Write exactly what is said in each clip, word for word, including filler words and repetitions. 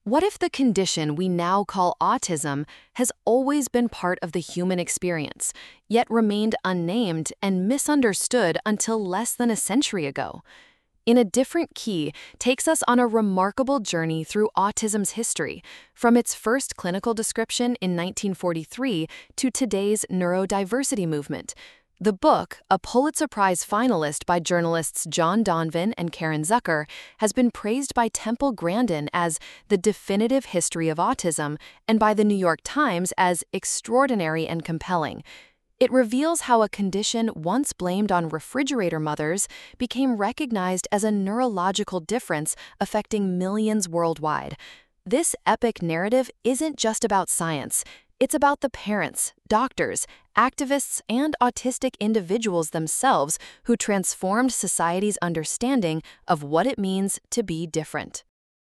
What if the condition we now call autism has always been part of the human experience, yet remained unnamed and misunderstood until less than a century ago? In a Different Key takes us on a remarkable journey through autism's history, from its first clinical description in nineteen forty-three to today's neurodiversity movement. The book, a Pulitzer Prize finalist by journalists John Donvan and Karen Zucker, has been praised by Temple Grandin as the definitive history of autism and by the New York Times as extraordinary and compelling. It reveals how a condition once blamed on refrigerator mothers became recognized as a neurological difference affecting millions worldwide. This epic narrative isn't just about science. It's about the parents, doctors, activists, and autistic individuals themselves who transformed society's understanding of what it means to be different.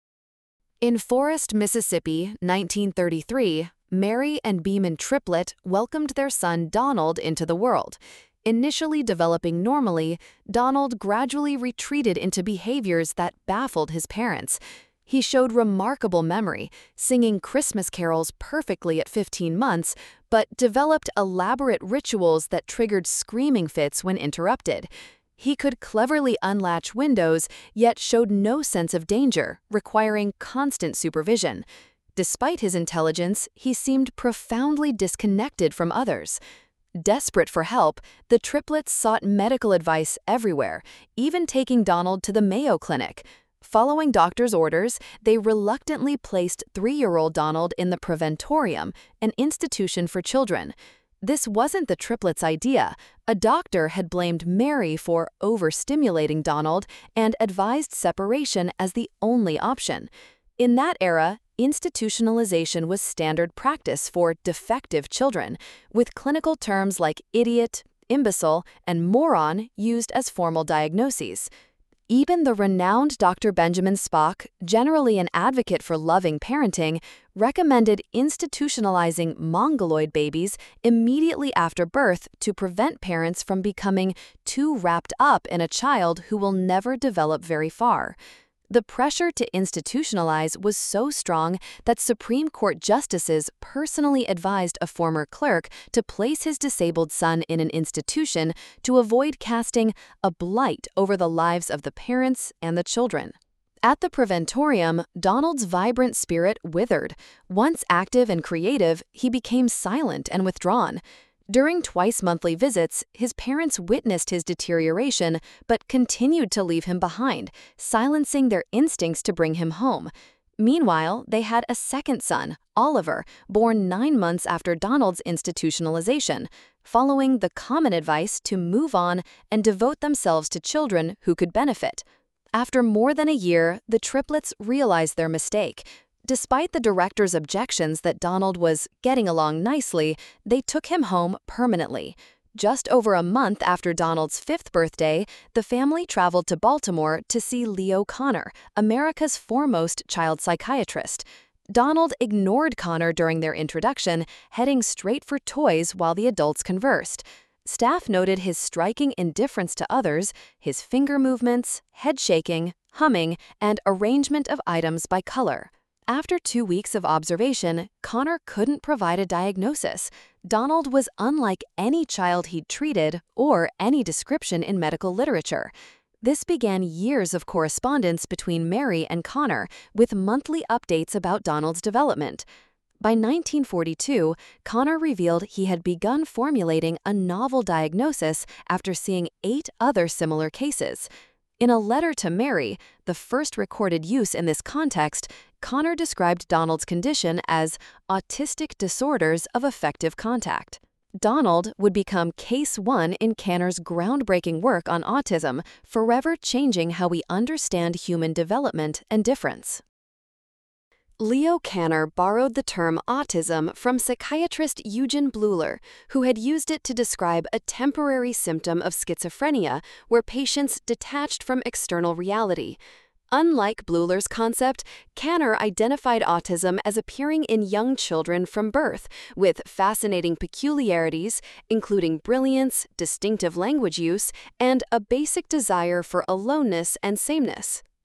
In Forest, Mississippi, nineteen thirty-three, Mary and Beeman Triplett welcomed their son Donald into the world. Initially developing normally, Donald gradually retreated into behaviors that baffled his parents. He showed remarkable memory, singing Christmas carols perfectly at fifteen months, but developed elaborate rituals that triggered screaming fits when interrupted. He could cleverly unlatch windows, yet showed no sense of danger, requiring constant supervision. Despite his intelligence, he seemed profoundly disconnected from others. Desperate for help, the triplets sought medical advice everywhere, even taking Donald to the Mayo Clinic. Following doctors' orders, they reluctantly placed three-year-old Donald in the Preventorium, an institution for children. This wasn't the triplets' idea. A doctor had blamed Mary for overstimulating Donald and advised separation as the only option. In that era, institutionalization was standard practice for defective children, with clinical terms like idiot, imbecile, and moron used as formal diagnoses. Even the renowned Doctor Benjamin Spock, generally an advocate for loving parenting, recommended institutionalizing mongoloid babies immediately after birth to prevent parents from becoming too wrapped up in a child who will never develop very far. The pressure to institutionalize was so strong that Supreme Court justices personally advised a former clerk to place his disabled son in an institution to avoid casting a blight over the lives of the parents and the children. At the Preventorium, Donald's vibrant spirit withered. Once active and creative, he became silent and withdrawn. During twice-monthly visits, his parents witnessed his deterioration but continued to leave him behind, silencing their instincts to bring him home. Meanwhile, they had a second son, Oliver, born nine months after Donald's institutionalization, following the common advice to move on and devote themselves to children who could benefit. After more than a year, the triplets realized their mistake. Despite the director's objections that Donald was getting along nicely, they took him home permanently. Just over a month after Donald's fifth birthday, the family traveled to Baltimore to see Leo Kanner, America's foremost child psychiatrist. Donald ignored Kanner during their introduction, heading straight for toys while the adults conversed. Staff noted his striking indifference to others, his finger movements, head shaking, humming, and arrangement of items by color. After two weeks of observation, Kanner couldn't provide a diagnosis. Donald was unlike any child he'd treated or any description in medical literature. This began years of correspondence between Mary and Kanner, with monthly updates about Donald's development. By nineteen forty-two, Kanner revealed he had begun formulating a novel diagnosis after seeing eight other similar cases. In a letter to Mary, the first recorded use in this context, Kanner described Donald's condition as autistic disorders of affective contact. Donald would become case one in Kanner's groundbreaking work on autism, forever changing how we understand human development and difference. Leo Kanner borrowed the term autism from psychiatrist Eugen Bleuler, who had used it to describe a temporary symptom of schizophrenia where patients detached from external reality. Unlike Bleuler's concept, Kanner identified autism as appearing in young children from birth, with fascinating peculiarities, including brilliance, distinctive language use, and a basic desire for aloneness and sameness.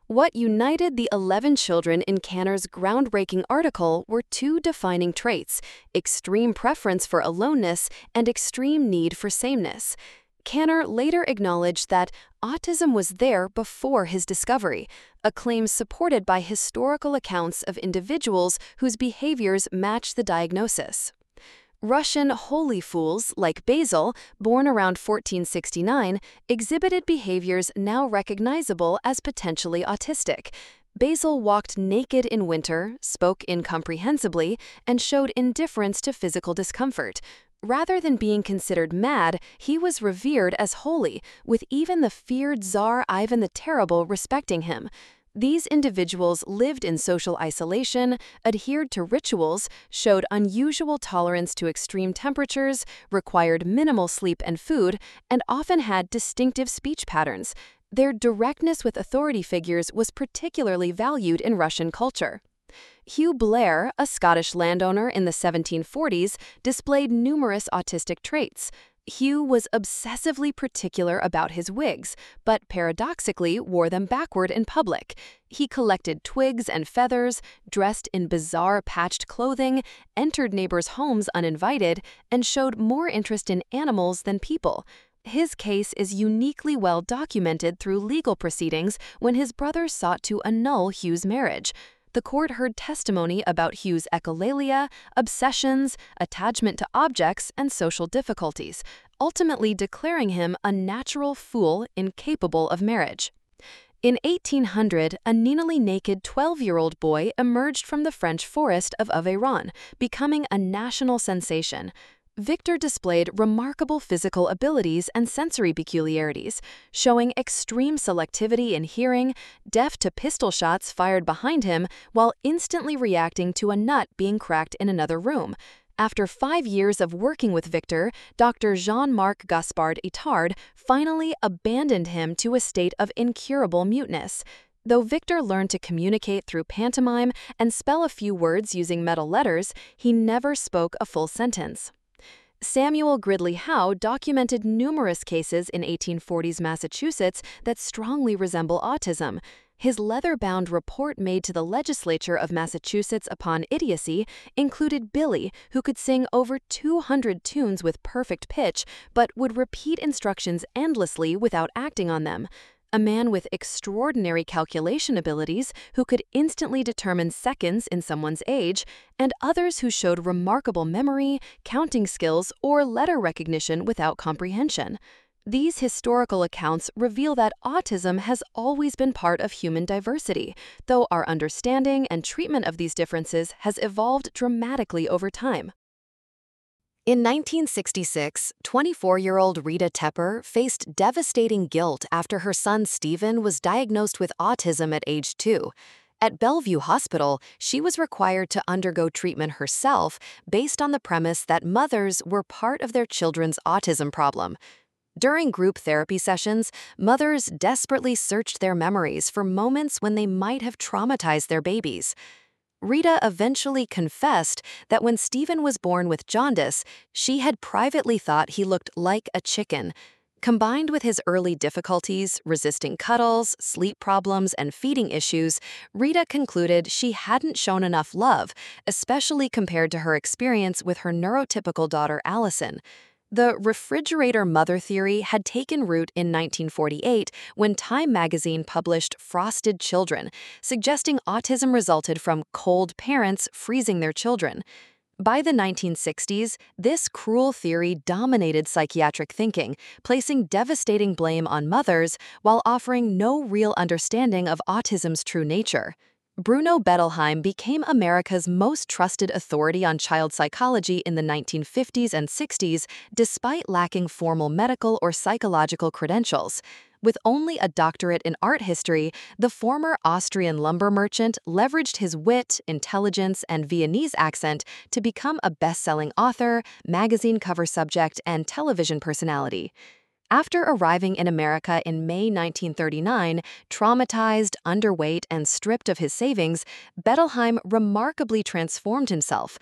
What united the eleven children in Kanner's groundbreaking article were two defining traits: extreme preference for aloneness and extreme need for sameness. Kanner later acknowledged that autism was there before his discovery, a claim supported by historical accounts of individuals whose behaviors match the diagnosis. Russian holy fools like Basil, born around fourteen sixty-nine, exhibited behaviors now recognizable as potentially autistic. Basil walked naked in winter, spoke incomprehensibly, and showed indifference to physical discomfort. Rather than being considered mad, he was revered as holy, with even the feared Tsar Ivan the Terrible respecting him. These individuals lived in social isolation, adhered to rituals, showed unusual tolerance to extreme temperatures, required minimal sleep and food, and often had distinctive speech patterns. Their directness with authority figures was particularly valued in Russian culture. Hugh Blair, a Scottish landowner in the seventeen forties, displayed numerous autistic traits. Hugh was obsessively particular about his wigs, but paradoxically wore them backward in public. He collected twigs and feathers, dressed in bizarre patched clothing, entered neighbors' homes uninvited, and showed more interest in animals than people. His case is uniquely well documented through legal proceedings when his brother sought to annul Hugh's marriage. The court heard testimony about Hugh's echolalia, obsessions, attachment to objects, and social difficulties, ultimately declaring him a natural fool incapable of marriage. In eighteen hundred, a nearly naked twelve-year-old boy emerged from the French forest of Aveyron, becoming a national sensation. Victor displayed remarkable physical abilities and sensory peculiarities, showing extreme selectivity in hearing, deaf to pistol shots fired behind him, while instantly reacting to a nut being cracked in another room. After five years of working with Victor, Doctor Jean-Marc Gaspard Itard finally abandoned him to a state of incurable muteness. Though Victor learned to communicate through pantomime and spell a few words using metal letters, he never spoke a full sentence. Samuel Gridley Howe documented numerous cases in eighteen forties Massachusetts that strongly resemble autism. His leather-bound report made to the legislature of Massachusetts upon idiocy included Billy, who could sing over two hundred tunes with perfect pitch, but would repeat instructions endlessly without acting on them. A man with extraordinary calculation abilities who could instantly determine seconds in someone's age, and others who showed remarkable memory, counting skills, or letter recognition without comprehension. These historical accounts reveal that autism has always been part of human diversity, though our understanding and treatment of these differences has evolved dramatically over time. In nineteen sixty-six, twenty-four-year-old Rita Tepper faced devastating guilt after her son Stephen was diagnosed with autism at age two. At Bellevue Hospital, she was required to undergo treatment herself based on the premise that mothers were part of their children's autism problem. During group therapy sessions, mothers desperately searched their memories for moments when they might have traumatized their babies. Rita eventually confessed that when Stephen was born with jaundice, she had privately thought he looked like a chicken. Combined with his early difficulties, resisting cuddles, sleep problems, and feeding issues, Rita concluded she hadn't shown enough love, especially compared to her experience with her neurotypical daughter Allison. The refrigerator mother theory had taken root in nineteen forty-eight when Time magazine published Frosted Children, suggesting autism resulted from cold parents freezing their children. By the nineteen sixties, this cruel theory dominated psychiatric thinking, placing devastating blame on mothers while offering no real understanding of autism's true nature. Bruno Bettelheim became America's most trusted authority on child psychology in the nineteen fifties and sixties, despite lacking formal medical or psychological credentials. With only a doctorate in art history, the former Austrian lumber merchant leveraged his wit, intelligence, and Viennese accent to become a best-selling author, magazine cover subject, and television personality. After arriving in America in May nineteen thirty-nine, traumatized, underweight, and stripped of his savings, Bettelheim remarkably transformed himself.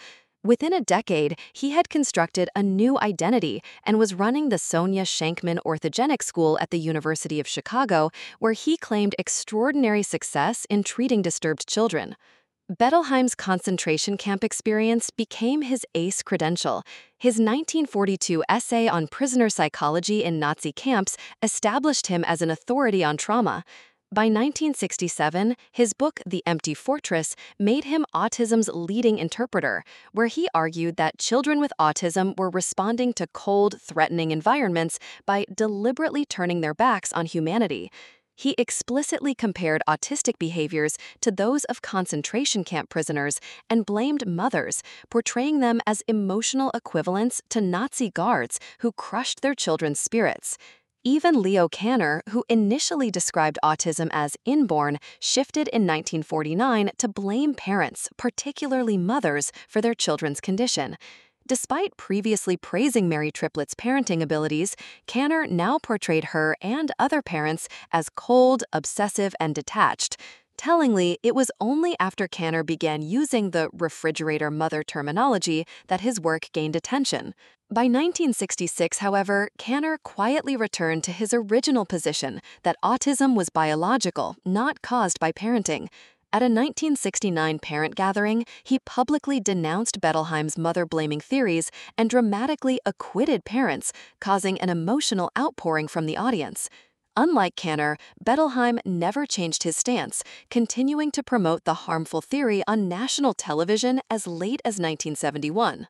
Within a decade, he had constructed a new identity and was running the Sonia Shankman Orthogenic School at the University of Chicago, where he claimed extraordinary success in treating disturbed children. Bettelheim's concentration camp experience became his ace credential. His nineteen forty-two essay on prisoner psychology in Nazi camps established him as an authority on trauma. By nineteen sixty-seven, his book The Empty Fortress made him autism's leading interpreter, where he argued that children with autism were responding to cold, threatening environments by deliberately turning their backs on humanity. He explicitly compared autistic behaviors to those of concentration camp prisoners and blamed mothers, portraying them as emotional equivalents to Nazi guards who crushed their children's spirits. Even Leo Kanner, who initially described autism as inborn, shifted in nineteen forty-nine to blame parents, particularly mothers, for their children's condition. Despite previously praising Mary Triplett's parenting abilities, Kanner now portrayed her and other parents as cold, obsessive, and detached. Tellingly, it was only after Kanner began using the refrigerator mother terminology that his work gained attention. By nineteen sixty-six, however, Kanner quietly returned to his original position that autism was biological, not caused by parenting. At a nineteen sixty-nine parent gathering, he publicly denounced Bettelheim's mother-blaming theories and dramatically acquitted parents, causing an emotional outpouring from the audience. Unlike Kanner, Bettelheim never changed his stance, continuing to promote the harmful theory on national television as late as nineteen seventy-one.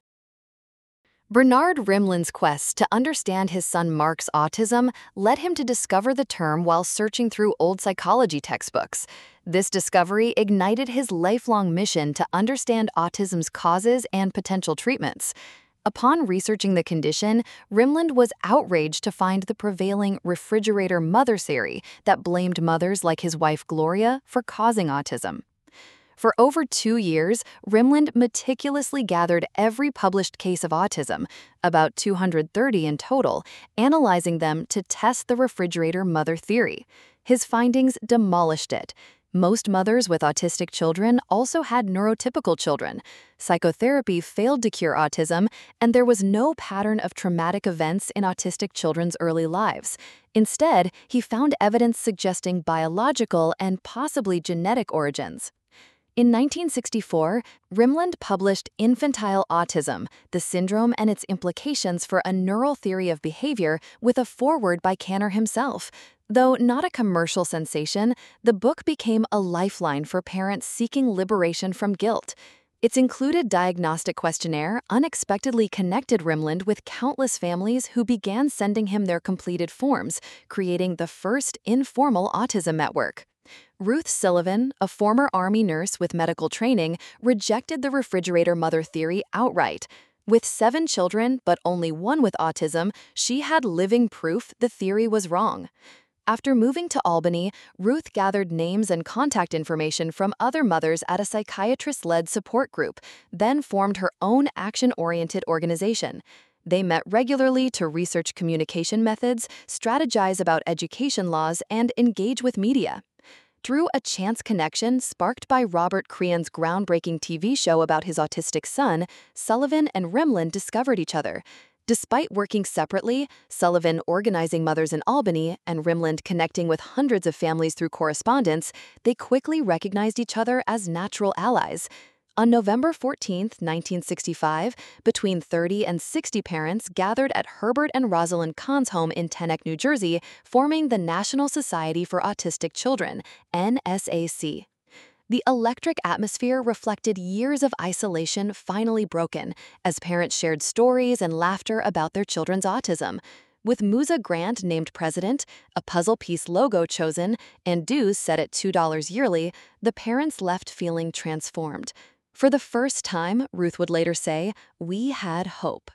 Bernard Rimland's quest to understand his son Mark's autism led him to discover the term while searching through old psychology textbooks. This discovery ignited his lifelong mission to understand autism's causes and potential treatments. Upon researching the condition, Rimland was outraged to find the prevailing refrigerator mother theory that blamed mothers like his wife Gloria for causing autism. For over two years, Rimland meticulously gathered every published case of autism, about two hundred thirty in total, analyzing them to test the refrigerator mother theory. His findings demolished it. Most mothers with autistic children also had neurotypical children. Psychotherapy failed to cure autism, and there was no pattern of traumatic events in autistic children's early lives. Instead, he found evidence suggesting biological and possibly genetic origins. In nineteen sixty-four, Rimland published Infantile Autism, the Syndrome and Its Implications for a Neural Theory of Behavior, with a foreword by Kanner himself. Though not a commercial sensation, the book became a lifeline for parents seeking liberation from guilt. Its included diagnostic questionnaire unexpectedly connected Rimland with countless families who began sending him their completed forms, creating the first informal autism network. Ruth Sullivan, a former Army nurse with medical training, rejected the refrigerator mother theory outright. With seven children, but only one with autism, she had living proof the theory was wrong. After moving to Albany, Ruth gathered names and contact information from other mothers at a psychiatrist-led support group, then formed her own action-oriented organization. They met regularly to research communication methods, strategize about education laws, and engage with media. Through a chance connection sparked by Robert Crean's groundbreaking T V show about his autistic son, Sullivan and Rimland discovered each other. Despite working separately, Sullivan organizing mothers in Albany and Rimland connecting with hundreds of families through correspondence, they quickly recognized each other as natural allies. On November fourteenth, nineteen sixty-five, between thirty and sixty parents gathered at Herbert and Rosalind Kahn's home in Teaneck, New Jersey, forming the National Society for Autistic Children, N S A C. The electric atmosphere reflected years of isolation finally broken, as parents shared stories and laughter about their children's autism. With Musa Grant named president, a puzzle piece logo chosen, and dues set at two dollars yearly, the parents left feeling transformed. For the first time, Ruth would later say, "We had hope."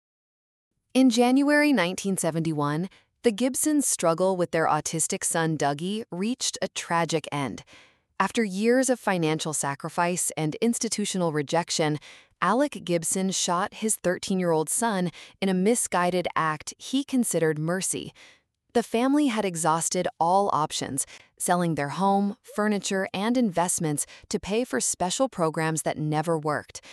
In January nineteen seventy-one, the Gibsons' struggle with their autistic son Dougie reached a tragic end. After years of financial sacrifice and institutional rejection, Alec Gibson shot his thirteen-year-old son in a misguided act he considered mercy. The family had exhausted all options, selling their home, furniture, and investments to pay for special programs that never worked.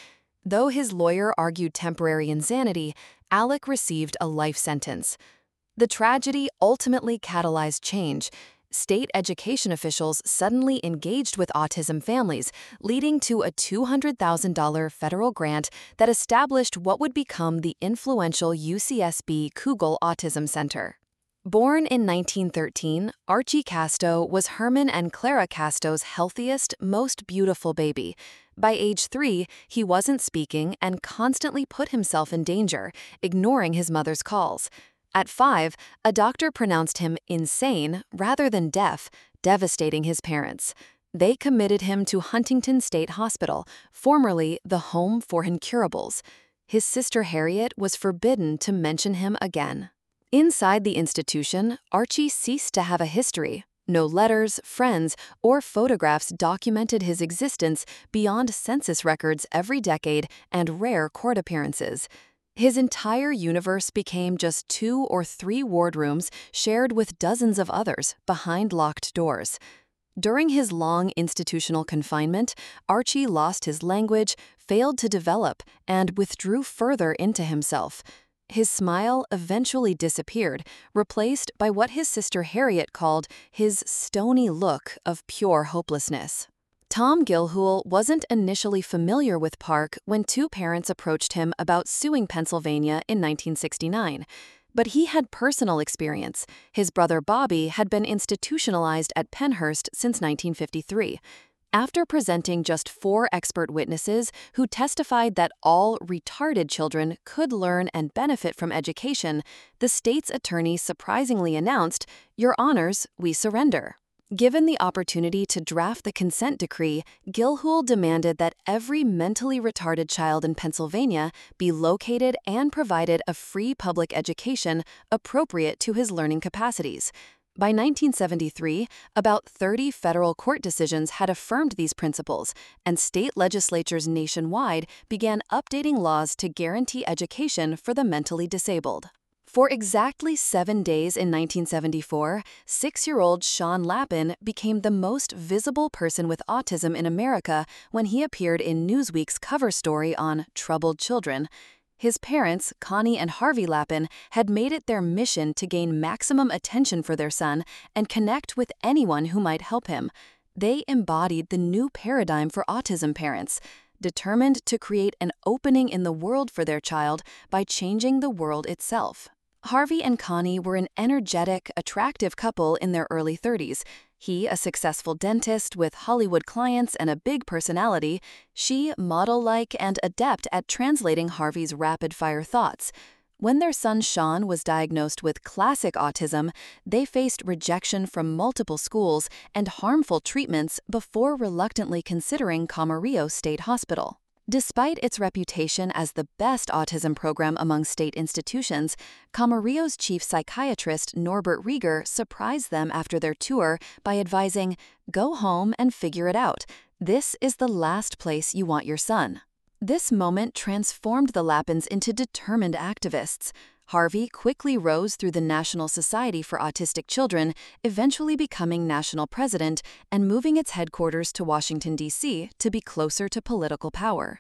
Though his lawyer argued temporary insanity, Alec received a life sentence. The tragedy ultimately catalyzed change. State education officials suddenly engaged with autism families, leading to a two hundred thousand dollars federal grant that established what would become the influential U C S B Kugel Autism Center. Born in nineteen thirteen, Archie Casto was Herman and Clara Casto's healthiest, most beautiful baby. By age three, he wasn't speaking and constantly put himself in danger, ignoring his mother's calls. At five, a doctor pronounced him insane rather than deaf, devastating his parents. They committed him to Huntington State Hospital, formerly the Home for Incurables. His sister Harriet was forbidden to mention him again. Inside the institution, Archie ceased to have a history. No letters, friends, or photographs documented his existence beyond census records every decade and rare court appearances. His entire universe became just two or three wardrooms shared with dozens of others behind locked doors. During his long institutional confinement, Archie lost his language, failed to develop, and withdrew further into himself. His smile eventually disappeared, replaced by what his sister Harriet called his stony look of pure hopelessness. Tom Gilhool wasn't initially familiar with Park when two parents approached him about suing Pennsylvania in nineteen sixty-nine. But he had personal experience. His brother Bobby had been institutionalized at Pennhurst since nineteen fifty-three. After presenting just four expert witnesses who testified that all retarded children could learn and benefit from education, the state's attorney surprisingly announced, "Your Honors, we surrender." Given the opportunity to draft the consent decree, Gilhool demanded that every mentally retarded child in Pennsylvania be located and provided a free public education appropriate to his learning capacities. By nineteen seventy-three, about thirty federal court decisions had affirmed these principles, and state legislatures nationwide began updating laws to guarantee education for the mentally disabled. For exactly seven days in nineteen seventy-four, six-year-old Sean Lappin became the most visible person with autism in America when he appeared in Newsweek's cover story on Troubled Children. His parents, Connie and Harvey Lappin, had made it their mission to gain maximum attention for their son and connect with anyone who might help him. They embodied the new paradigm for autism parents, determined to create an opening in the world for their child by changing the world itself. Harvey and Connie were an energetic, attractive couple in their early thirties. He, a successful dentist with Hollywood clients and a big personality, she model-like and adept at translating Harvey's rapid-fire thoughts. When their son Sean was diagnosed with classic autism, they faced rejection from multiple schools and harmful treatments before reluctantly considering Camarillo State Hospital. Despite its reputation as the best autism program among state institutions, Camarillo's chief psychiatrist Norbert Rieger surprised them after their tour by advising, "Go home and figure it out. This is the last place you want your son." This moment transformed the Lappins into determined activists. Harvey quickly rose through the National Society for Autistic Children, eventually becoming national president and moving its headquarters to Washington, D C to be closer to political power.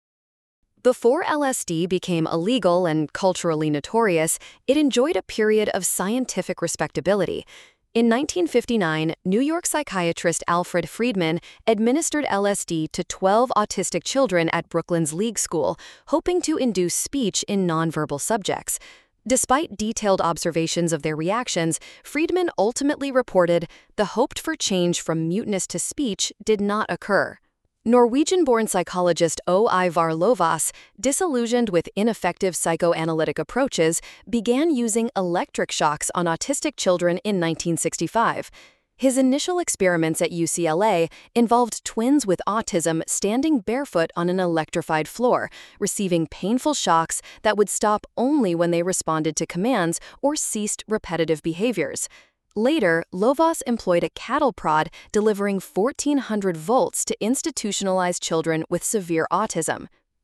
Before L S D became illegal and culturally notorious, it enjoyed a period of scientific respectability. In nineteen fifty-nine, New York psychiatrist Alfred Friedman administered L S D to twelve autistic children at Brooklyn's League School, hoping to induce speech in nonverbal subjects. Despite detailed observations of their reactions, Friedman ultimately reported the hoped-for change from muteness to speech did not occur. Norwegian-born psychologist O. Ivar Lovaas, disillusioned with ineffective psychoanalytic approaches, began using electric shocks on autistic children in nineteen sixty-five. His initial experiments at U C L A involved twins with autism standing barefoot on an electrified floor, receiving painful shocks that would stop only when they responded to commands or ceased repetitive behaviors. Later, Lovaas employed a cattle prod delivering fourteen hundred volts to institutionalized children with severe autism.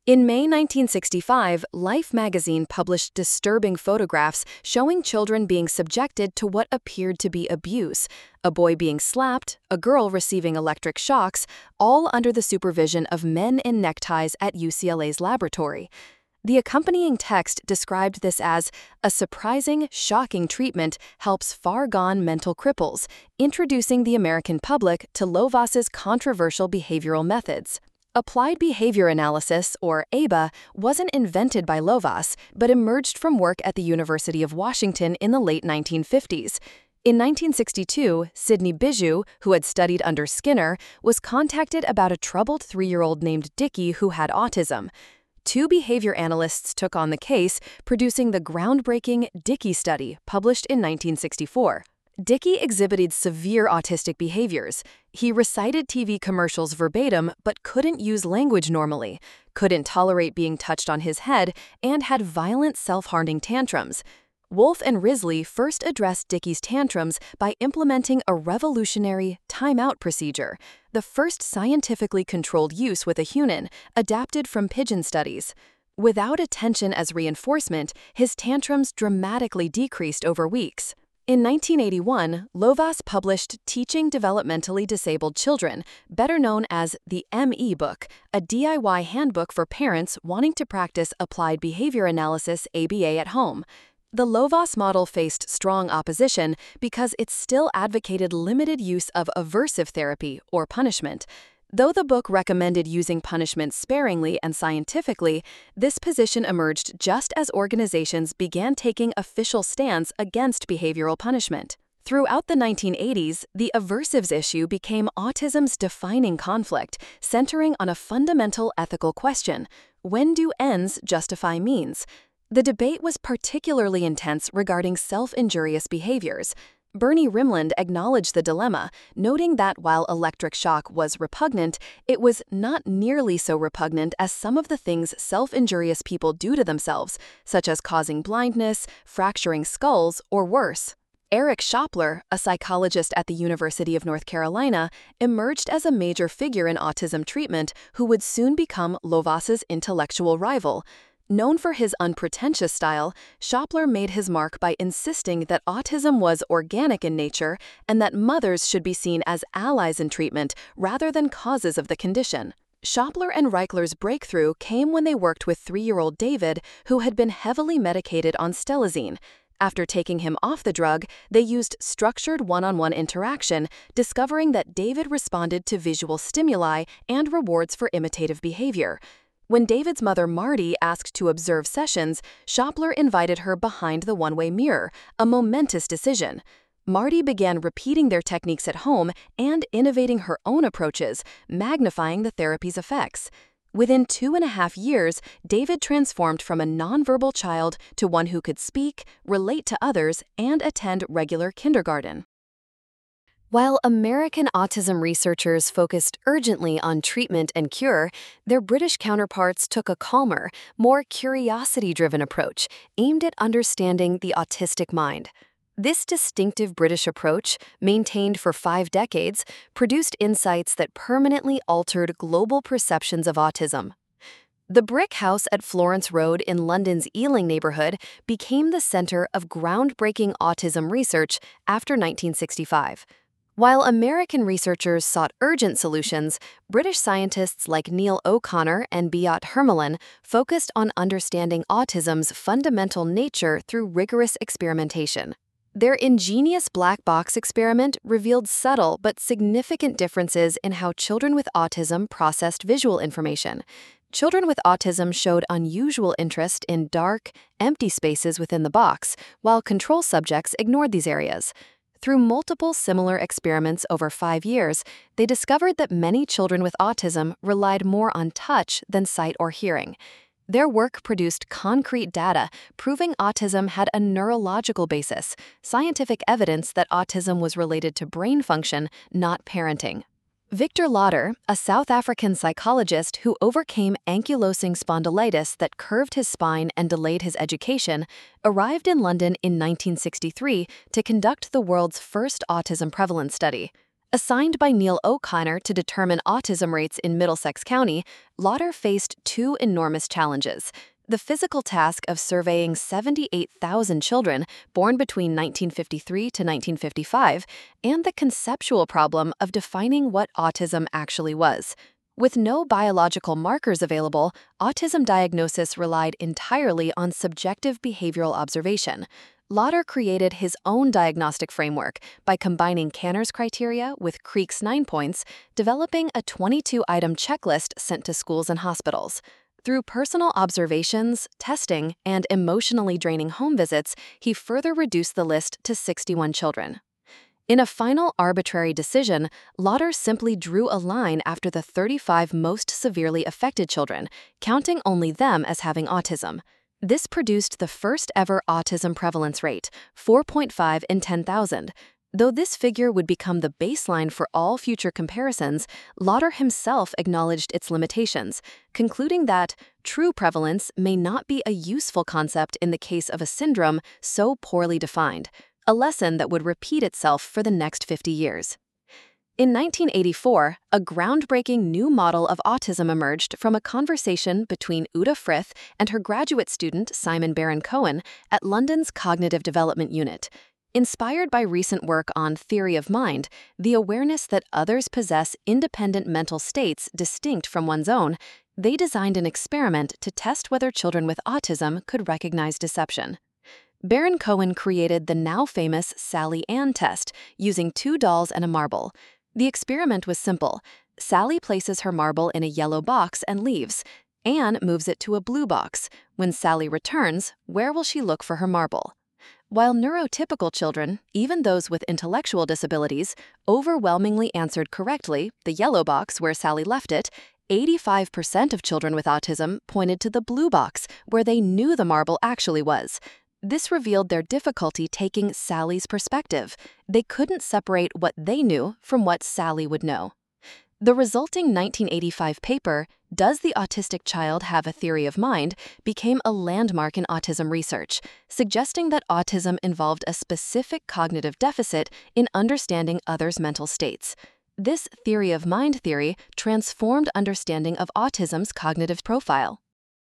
In May nineteen sixty-five, Life magazine published disturbing photographs showing children being subjected to what appeared to be abuse, a boy being slapped, a girl receiving electric shocks, all under the supervision of men in neckties at U C L A's laboratory. The accompanying text described this as a surprising, shocking treatment helps far-gone mental cripples, introducing the American public to Lovaas's controversial behavioral methods. Applied behavior analysis, or A B A, wasn't invented by Lovaas, but emerged from work at the University of Washington in the late nineteen fifties. In nineteen sixty-two, Sidney Bijou, who had studied under Skinner, was contacted about a troubled three-year-old named Dickie who had autism. Two behavior analysts took on the case, producing the groundbreaking Dickie study, published in nineteen sixty-four. Dickie exhibited severe autistic behaviors. He recited T V commercials verbatim but couldn't use language normally, couldn't tolerate being touched on his head, and had violent self-harming tantrums. Wolf and Risley first addressed Dickie's tantrums by implementing a revolutionary timeout procedure, the first scientifically controlled use with a human, adapted from pigeon studies. Without attention as reinforcement, his tantrums dramatically decreased over weeks. In nineteen eighty-one, Lovaas published Teaching Developmentally Disabled Children, better known as the M E Book, a D I Y handbook for parents wanting to practice applied behavior analysis A B A at home. The Lovaas model faced strong opposition because it still advocated limited use of aversive therapy, or punishment. Though the book recommended using punishment sparingly and scientifically, this position emerged just as organizations began taking official stands against behavioral punishment. Throughout the nineteen eighties, the aversives issue became autism's defining conflict, centering on a fundamental ethical question: when do ends justify means? The debate was particularly intense regarding self-injurious behaviors. Bernie Rimland acknowledged the dilemma, noting that while electric shock was repugnant, it was not nearly so repugnant as some of the things self-injurious people do to themselves, such as causing blindness, fracturing skulls, or worse. Eric Shopler, a psychologist at the University of North Carolina, emerged as a major figure in autism treatment who would soon become Lovaas's intellectual rival. Known for his unpretentious style, Shopler made his mark by insisting that autism was organic in nature and that mothers should be seen as allies in treatment rather than causes of the condition. Shopler and Reichler's breakthrough came when they worked with three-year-old David, who had been heavily medicated on stelazine. After taking him off the drug, they used structured one-on-one interaction, discovering that David responded to visual stimuli and rewards for imitative behavior. When David's mother Marty asked to observe sessions, Shopler invited her behind the one-way mirror, a momentous decision. Marty began repeating their techniques at home and innovating her own approaches, magnifying the therapy's effects. Within two and a half years, David transformed from a nonverbal child to one who could speak, relate to others, and attend regular kindergarten. While American autism researchers focused urgently on treatment and cure, their British counterparts took a calmer, more curiosity-driven approach aimed at understanding the autistic mind. This distinctive British approach, maintained for five decades, produced insights that permanently altered global perceptions of autism. The brick house at Florence Road in London's Ealing neighborhood became the center of groundbreaking autism research after nineteen sixty-five. While American researchers sought urgent solutions, British scientists like Neil O'Connor and Beat Hermelin focused on understanding autism's fundamental nature through rigorous experimentation. Their ingenious black box experiment revealed subtle but significant differences in how children with autism processed visual information. Children with autism showed unusual interest in dark, empty spaces within the box, while control subjects ignored these areas. Through multiple similar experiments over five years, they discovered that many children with autism relied more on touch than sight or hearing. Their work produced concrete data proving autism had a neurological basis, scientific evidence that autism was related to brain function, not parenting. Victor Lauder, a South African psychologist who overcame ankylosing spondylitis that curved his spine and delayed his education, arrived in London in nineteen sixty-three to conduct the world's first autism prevalence study. Assigned by Neil O'Connor to determine autism rates in Middlesex County, Lauder faced two enormous challenges: the physical task of surveying seventy-eight thousand children born between nineteen fifty-three to nineteen fifty-five, and the conceptual problem of defining what autism actually was. With no biological markers available, autism diagnosis relied entirely on subjective behavioral observation. Lauder created his own diagnostic framework by combining Kanner's criteria with Creek's nine points, developing a twenty-two item checklist sent to schools and hospitals. Through personal observations, testing, and emotionally draining home visits, he further reduced the list to sixty-one children. In a final arbitrary decision, Lauder simply drew a line after the thirty-five most severely affected children, counting only them as having autism. This produced the first ever autism prevalence rate, four point five in ten thousand. Though this figure would become the baseline for all future comparisons, Lauder himself acknowledged its limitations, concluding that true prevalence may not be a useful concept in the case of a syndrome so poorly defined, a lesson that would repeat itself for the next fifty years. In nineteen eighty-four, a groundbreaking new model of autism emerged from a conversation between Uta Frith and her graduate student Simon Baron-Cohen at London's Cognitive Development Unit. Inspired by recent work on theory of mind, the awareness that others possess independent mental states distinct from one's own, they designed an experiment to test whether children with autism could recognize deception. Baron-Cohen created the now famous Sally Ann test using two dolls and a marble. The experiment was simple. Sally places her marble in a yellow box and leaves. Anne moves it to a blue box. When Sally returns, where will she look for her marble? While neurotypical children, even those with intellectual disabilities, overwhelmingly answered correctly, the yellow box where Sally left it, eighty-five percent of children with autism pointed to the blue box where they knew the marble actually was. This revealed their difficulty taking Sally's perspective. They couldn't separate what they knew from what Sally would know. The resulting nineteen eighty-five paper, Does the Autistic Child Have a Theory of Mind?, became a landmark in autism research, suggesting that autism involved a specific cognitive deficit in understanding others' mental states. This theory of mind theory transformed understanding of autism's cognitive profile.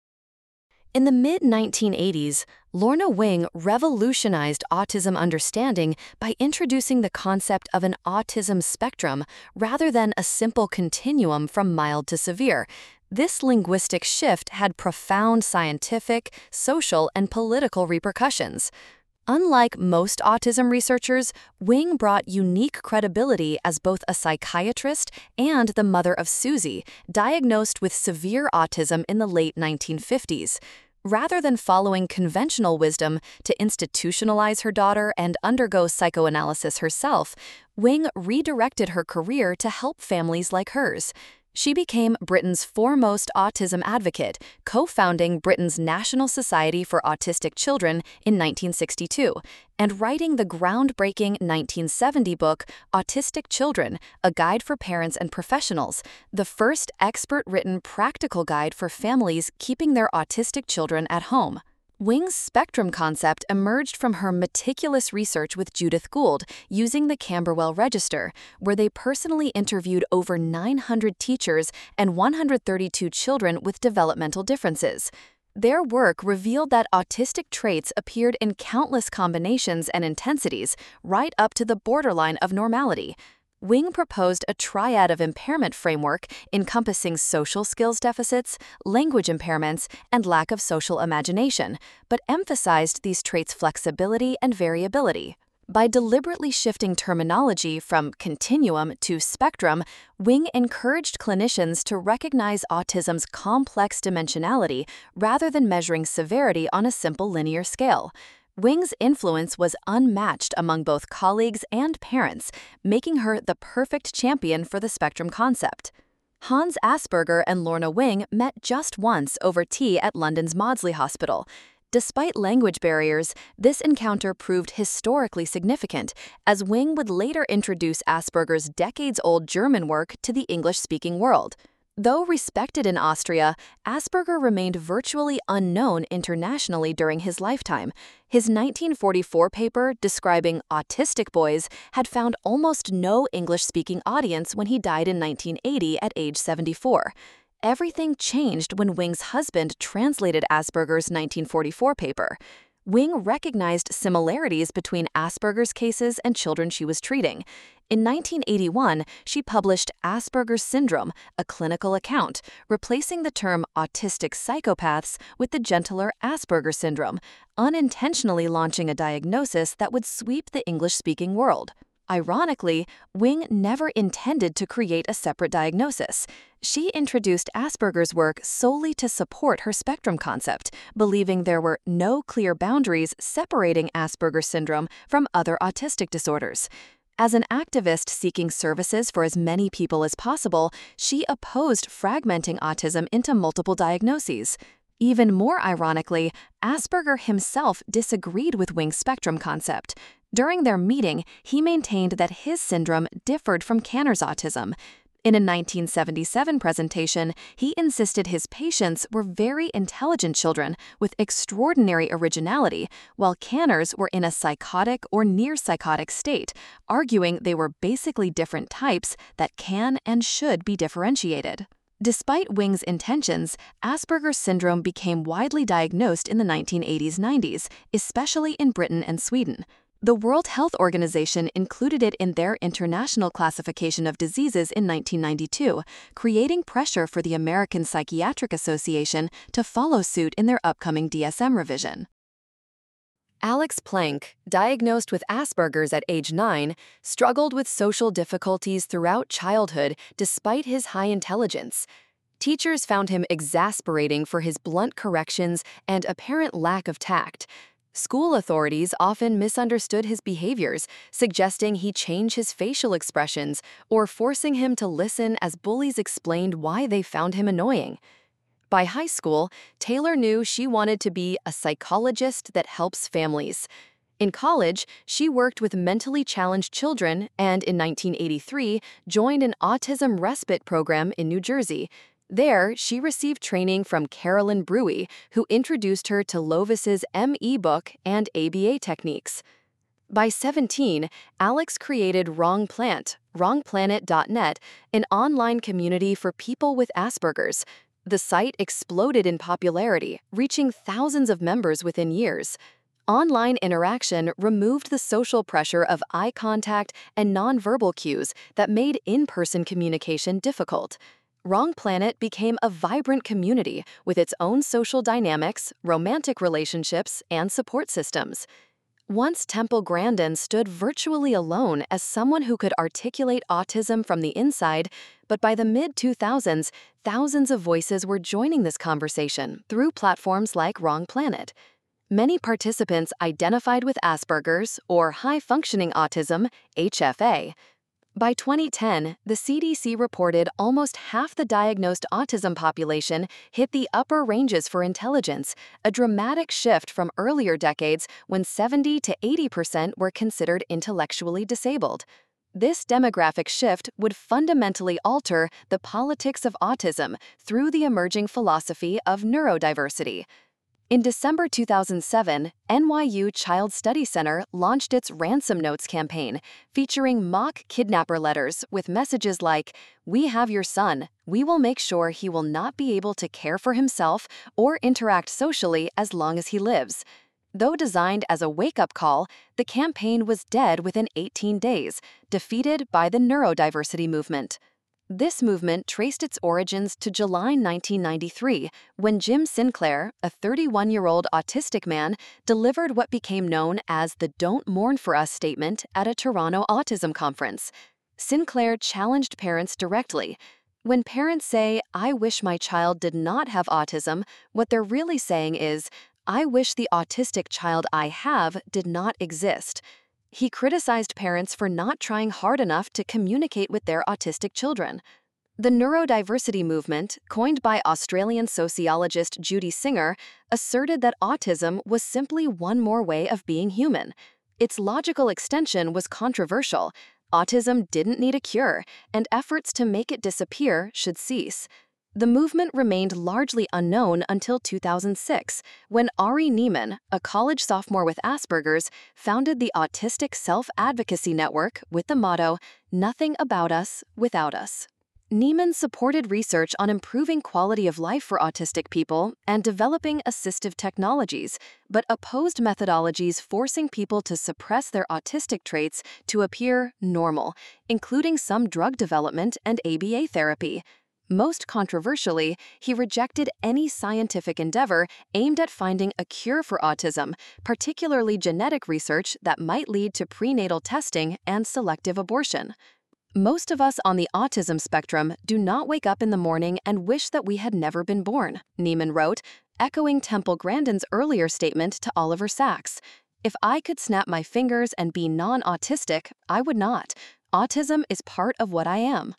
In the mid nineteen eighties, Lorna Wing revolutionized autism understanding by introducing the concept of an autism spectrum rather than a simple continuum from mild to severe. This linguistic shift had profound scientific, social, and political repercussions. Unlike most autism researchers, Wing brought unique credibility as both a psychiatrist and the mother of Susie, diagnosed with severe autism in the late nineteen fifties. Rather than following conventional wisdom to institutionalize her daughter and undergo psychoanalysis herself, Wing redirected her career to help families like hers. She became Britain's foremost autism advocate, co-founding Britain's National Society for Autistic Children in nineteen sixty-two, and writing the groundbreaking nineteen seventy book Autistic Children, A Guide for Parents and Professionals, the first expert-written practical guide for families keeping their autistic children at home. Wing's spectrum concept emerged from her meticulous research with Judith Gould using the Camberwell Register, where they personally interviewed over nine hundred teachers and one hundred thirty-two children with developmental differences. Their work revealed that autistic traits appeared in countless combinations and intensities, right up to the borderline of normality. Wing proposed a triad of impairment framework encompassing social skills deficits, language impairments, and lack of social imagination, but emphasized these traits' flexibility and variability. By deliberately shifting terminology from continuum to spectrum, Wing encouraged clinicians to recognize autism's complex dimensionality rather than measuring severity on a simple linear scale. Wing's influence was unmatched among both colleagues and parents, making her the perfect champion for the spectrum concept. Hans Asperger and Lorna Wing met just once over tea at London's Maudsley Hospital. Despite language barriers, this encounter proved historically significant, as Wing would later introduce Asperger's decades-old German work to the English-speaking world. Though respected in Austria, Asperger remained virtually unknown internationally during his lifetime. His nineteen forty-four paper describing autistic boys had found almost no English-speaking audience when he died in nineteen eighty at age seventy-four. Everything changed when Wing's husband translated Asperger's nineteen forty-four paper. Wing recognized similarities between Asperger's cases and children she was treating. In nineteen eighty-one, she published Asperger's Syndrome, a clinical account, replacing the term autistic psychopaths with the gentler Asperger syndrome, unintentionally launching a diagnosis that would sweep the English-speaking world. Ironically, Wing never intended to create a separate diagnosis. She introduced Asperger's work solely to support her spectrum concept, believing there were no clear boundaries separating Asperger's syndrome from other autistic disorders. As an activist seeking services for as many people as possible, she opposed fragmenting autism into multiple diagnoses. Even more ironically, Asperger himself disagreed with Wing's spectrum concept. During their meeting, he maintained that his syndrome differed from Kanner's autism. In a nineteen seventy-seven presentation, he insisted his patients were very intelligent children with extraordinary originality, while Kanner's were in a psychotic or near-psychotic state, arguing they were basically different types that can and should be differentiated. Despite Wing's intentions, Asperger's syndrome became widely diagnosed in the nineteen eighties nineties, especially in Britain and Sweden. The World Health Organization included it in their International Classification of Diseases in nineteen ninety-two, creating pressure for the American Psychiatric Association to follow suit in their upcoming D S M revision. Alex Planck, diagnosed with Asperger's at age nine, struggled with social difficulties throughout childhood despite his high intelligence. Teachers found him exasperating for his blunt corrections and apparent lack of tact. School authorities often misunderstood his behaviors, suggesting he change his facial expressions or forcing him to listen as bullies explained why they found him annoying. By high school, Taylor knew she wanted to be a psychologist that helps families. In college, she worked with mentally challenged children and, in nineteen eighty-three, joined an autism respite program in New Jersey. There, she received training from Carolyn Bruey, who introduced her to Lovis's M E book and A B A techniques. By seventeen, Alex created Wrong Plant, wrong planet dot net, an online community for people with Asperger's. The site exploded in popularity, reaching thousands of members within years. Online interaction removed the social pressure of eye contact and nonverbal cues that made in-person communication difficult. Wrong Planet became a vibrant community with its own social dynamics, romantic relationships, and support systems. Once Temple Grandin stood virtually alone as someone who could articulate autism from the inside, but by the mid two thousands, thousands of voices were joining this conversation through platforms like Wrong Planet. Many participants identified with Asperger's or high-functioning autism, H F A. By twenty ten, the C D C reported almost half the diagnosed autism population hit the upper ranges for intelligence, a dramatic shift from earlier decades when seventy to eighty percent were considered intellectually disabled. This demographic shift would fundamentally alter the politics of autism through the emerging philosophy of neurodiversity. In December two thousand seven, N Y U Child Study Center launched its Ransom Notes campaign, featuring mock kidnapper letters with messages like, "We have your son. We will make sure he will not be able to care for himself or interact socially as long as he lives." Though designed as a wake-up call, the campaign was dead within eighteen days, defeated by the neurodiversity movement. This movement traced its origins to July nineteen ninety-three, when Jim Sinclair, a thirty-one-year-old autistic man, delivered what became known as the Don't Mourn for Us statement at a Toronto autism conference. Sinclair challenged parents directly. When parents say, "I wish my child did not have autism," what they're really saying is, "I wish the autistic child I have did not exist." He criticized parents for not trying hard enough to communicate with their autistic children. The neurodiversity movement, coined by Australian sociologist Judy Singer, asserted that autism was simply one more way of being human. Its logical extension was controversial. Autism didn't need a cure, and efforts to make it disappear should cease. The movement remained largely unknown until two thousand six, when Ari Neiman, a college sophomore with Asperger's, founded the Autistic Self-Advocacy Network with the motto, "Nothing about us without us." Neiman supported research on improving quality of life for autistic people and developing assistive technologies, but opposed methodologies forcing people to suppress their autistic traits to appear normal, including some drug development and A B A therapy. Most controversially, he rejected any scientific endeavor aimed at finding a cure for autism, particularly genetic research that might lead to prenatal testing and selective abortion. Most of us on the autism spectrum do not wake up in the morning and wish that we had never been born, Neiman wrote, echoing Temple Grandin's earlier statement to Oliver Sacks. If I could snap my fingers and be non-autistic, I would not. Autism is part of what I am.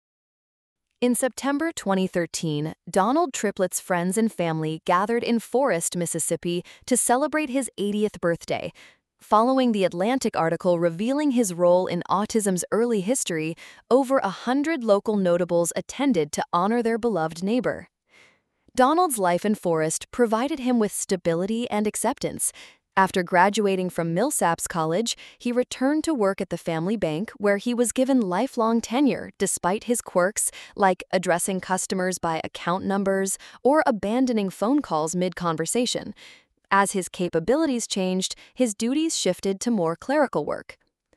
In September twenty thirteen, Donald Triplett's friends and family gathered in Forest, Mississippi to celebrate his eightieth birthday. Following the Atlantic article revealing his role in autism's early history, over a hundred local notables attended to honor their beloved neighbor. Donald's life in Forest provided him with stability and acceptance. After graduating from Millsaps College, he returned to work at the family bank where he was given lifelong tenure despite his quirks like addressing customers by account numbers or abandoning phone calls mid-conversation. As his capabilities changed, his duties shifted to more clerical work.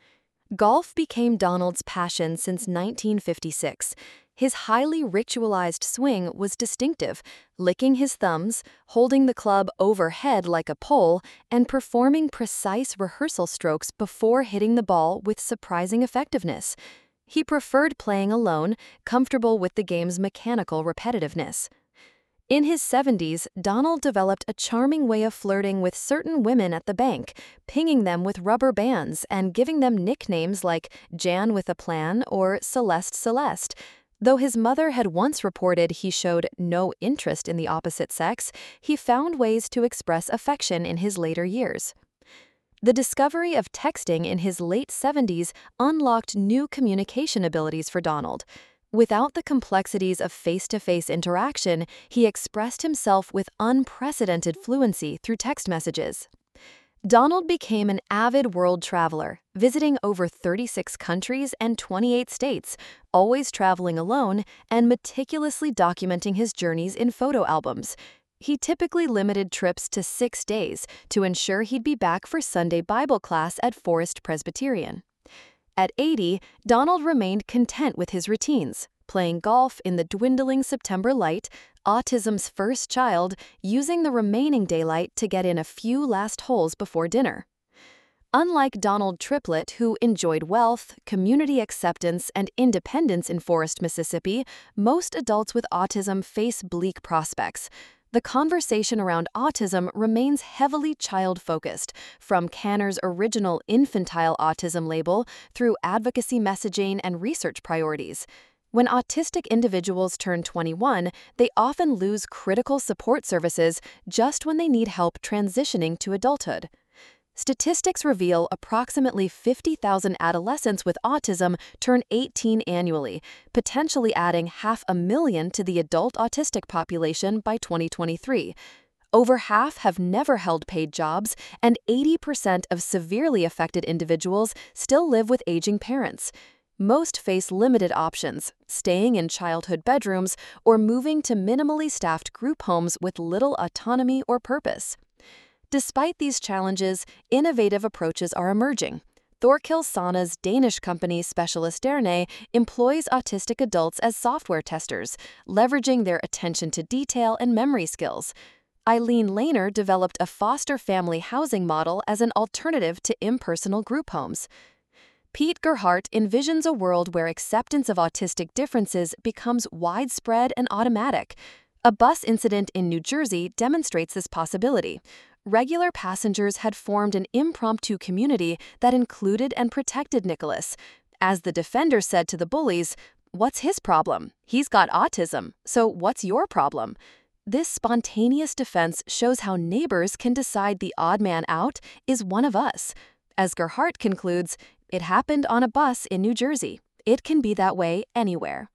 Golf became Donald's passion since nineteen fifty-six. His highly ritualized swing was distinctive, licking his thumbs, holding the club overhead like a pole, and performing precise rehearsal strokes before hitting the ball with surprising effectiveness. He preferred playing alone, comfortable with the game's mechanical repetitiveness. In his seventies, Donald developed a charming way of flirting with certain women at the bank, pinging them with rubber bands and giving them nicknames like Jan with a Plan or Celeste Celeste. Though his mother had once reported he showed no interest in the opposite sex, he found ways to express affection in his later years. The discovery of texting in his late seventies unlocked new communication abilities for Donald. Without the complexities of face-to-face interaction, he expressed himself with unprecedented fluency through text messages. Donald became an avid world traveler, visiting over thirty-six countries and twenty-eight states, always traveling alone and meticulously documenting his journeys in photo albums. He typically limited trips to six days to ensure he'd be back for Sunday Bible class at Forest Presbyterian. At eighty, Donald remained content with his routines, playing golf in the dwindling September light, autism's first child, using the remaining daylight to get in a few last holes before dinner. Unlike Donald Triplett, who enjoyed wealth, community acceptance, and independence in Forest, Mississippi, most adults with autism face bleak prospects. The conversation around autism remains heavily child-focused, from Kanner's original infantile autism label through advocacy messaging and research priorities. When autistic individuals turn twenty-one, they often lose critical support services just when they need help transitioning to adulthood. Statistics reveal approximately fifty thousand adolescents with autism turn eighteen annually, potentially adding half a million to the adult autistic population by twenty twenty-three. Over half have never held paid jobs, and eighty percent of severely affected individuals still live with aging parents. Most face limited options, staying in childhood bedrooms or moving to minimally staffed group homes with little autonomy or purpose. Despite these challenges, innovative approaches are emerging. Thorkild Sana's Danish company Specialisterne employs autistic adults as software testers, leveraging their attention to detail and memory skills. Eileen Lehner developed a foster family housing model as an alternative to impersonal group homes. Pete Gerhardt envisions a world where acceptance of autistic differences becomes widespread and automatic. A bus incident in New Jersey demonstrates this possibility. Regular passengers had formed an impromptu community that included and protected Nicholas. As the defender said to the bullies, "What's his problem? He's got autism, so what's your problem?" This spontaneous defense shows how neighbors can decide the odd man out is one of us. As Gerhardt concludes, it happened on a bus in New Jersey. It can be that way anywhere.